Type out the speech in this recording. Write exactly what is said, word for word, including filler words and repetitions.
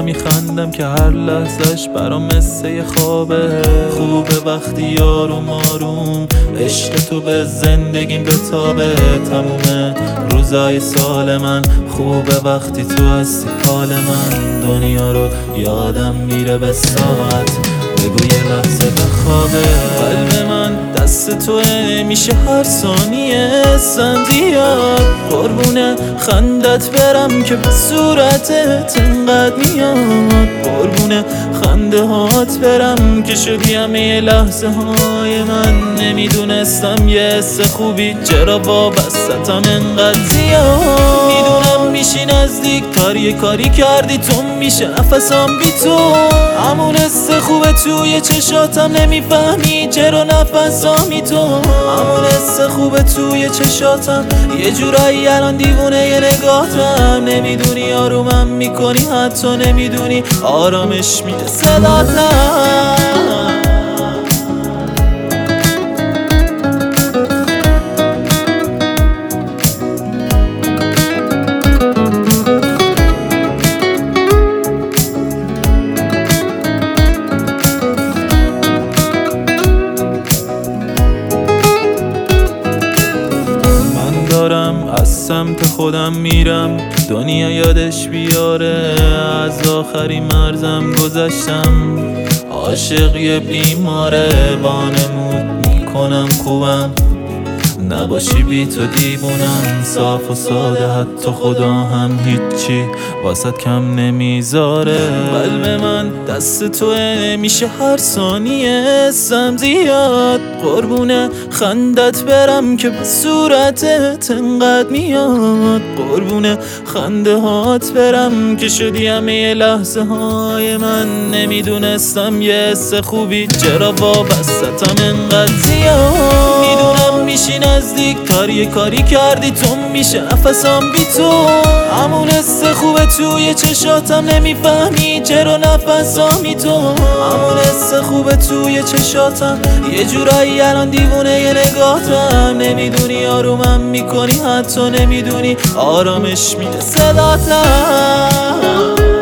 میخندم که هر لحظش برام مثل یه خوابه. خوبه وقتی یاروم آروم عشق تو به زندگیم بتابه. تموم روزای سال من خوبه وقتی تو هستی حال من. دنیا رو یادم میره به ساعت، بگو یه لحظه بخوابه. قلب من دست توه، میشه هر ثانیه سم زیاد. قربونه خندت برم که به صورتت انقدر میاد. قربونه خنده هات برم که شدی همه لحظه های من. نمیدونستم یه حس خوبی چرا وابستم انقدر زیاد. میدونم میشی نزدیک تر یه کاری کردی تو، میشه نفسم بی تو. همون حس خوبه توی چشاتم، نمیفهمی چرا نفسامی تو. همون حس خوبه توی چشاتم، یه جورایی الان دیوونه یه نگاهتم. نمیدونی آرومم میکنی، حتی نمیدونی آرامش میده صداتم. از سمت خودم میرم دنیا یادش بیاره. از آخری مرزم گذشتم، عاشق یه بیماره. وانمود میکنم خوبم نباشی بی تو دیوونم. صاف و ساده حتی خدا هم هیچی واسط کم نمیذاره. قلب من دست توه، میشه هر ثانیه سم زیاد. قربونه خندت برم که به صورتت انقدر میاد. قربونه خنده هات برم که شدی همه لحظه های من. نمیدونستم یه حس خوبی چرا وابستم انقدر زیاد. میدونم میشی نزدیک تر یه کاری کردی تو، میشه نفسم بی تو. همون حس خوبه توی چشاتم، نمیفهمی چرا نفسامی تو. همون حس خوبه توی چشاتم، یه جورایی الان دیوونه یه نگاهتم. نمیدونی آرومم میکنی، حتی نمیدونی آرامش میده صداتم.